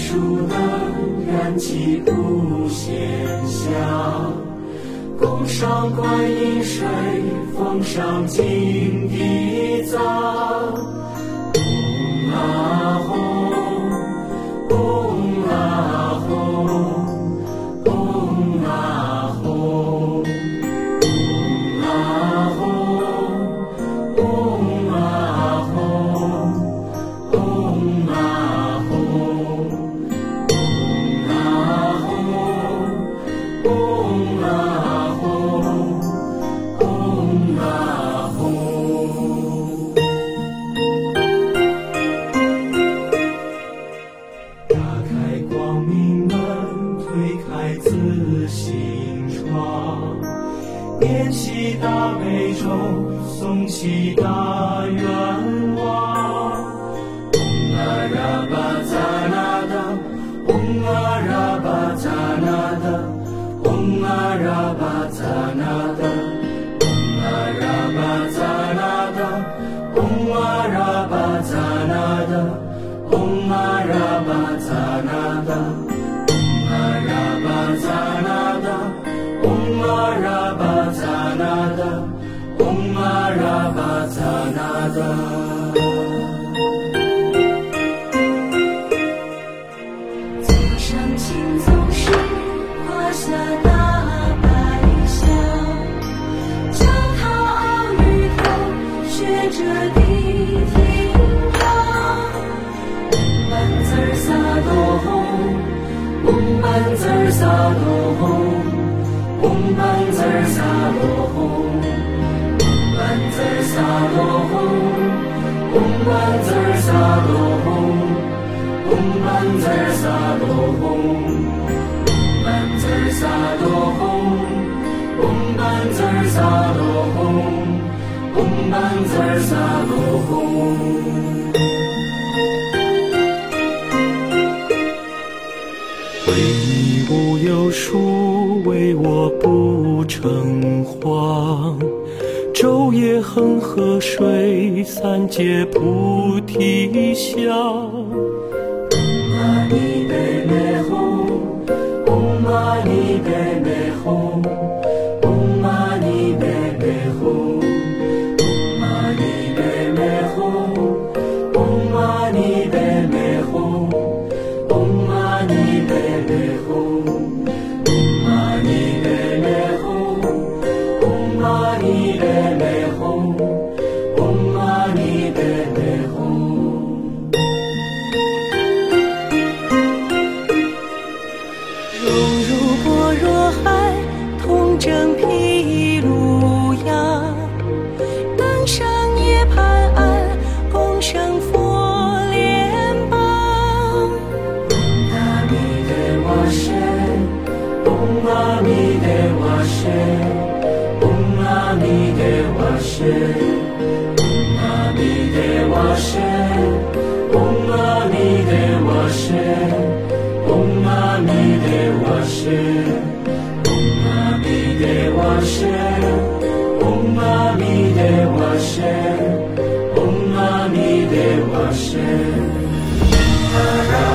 烛灯燃起无限香，供上观音水，奉上金地藏。嗡啊吽，嗡啊吽，嗡啊吽，嗡啊吽，嗡啊吽，嗡啊吽，嗡啊吽，嗡啊吽，嗡啊吽。打开光明门，推开自心窗，念起大悲咒，诵起大愿望。嗡啊ra吧扎那的，嗡啊ra吧扎那的，嗡啊ra吧扎那的，嗡啊ra吧扎那的，嗡啊ra吧扎那的。嗡啊ra吧扎那的，嗡啊ra吧扎那的，嗡啊ra吧扎那的，嗡啊ra吧扎那的。 早上清总是画下大白象，脚踏奥玉头，学着地听唱。嗡字儿萨埵吽，嗡字儿萨埵吽，嗡字儿萨埵吽，嗡字儿萨埵吽，嗡字儿萨埵吽，嗡字儿萨埵吽，嗡字儿萨埵吽，嗡字儿萨埵吽，嗡字儿萨埵吽。 为你无有数，为我不诚惶。昼夜恒河水，三界菩提香。嗡嘛呢呗咪吽，嗡嘛呢呗咪吽，嗡嘛呢呗咪吽，嗡嘛呢呗咪吽，嗡嘛呢呗咪吽，嗡嘛呢呗咪吽，嗡嘛呢呗咪吽，嗡嘛呢呗咪吽，嗡嘛呢呗咪吽。 融入般若海，通证毗卢呀，登上涅槃岸，共生佛莲邦。 嗡阿弥得瓦舍，嗡阿弥得瓦舍，嗡阿弥得瓦舍，嗡阿弥得瓦舍，嗡阿弥得瓦舍，嗡阿弥得瓦舍，嗡阿弥得瓦舍，嗡阿弥得瓦舍，嗡阿弥得瓦舍。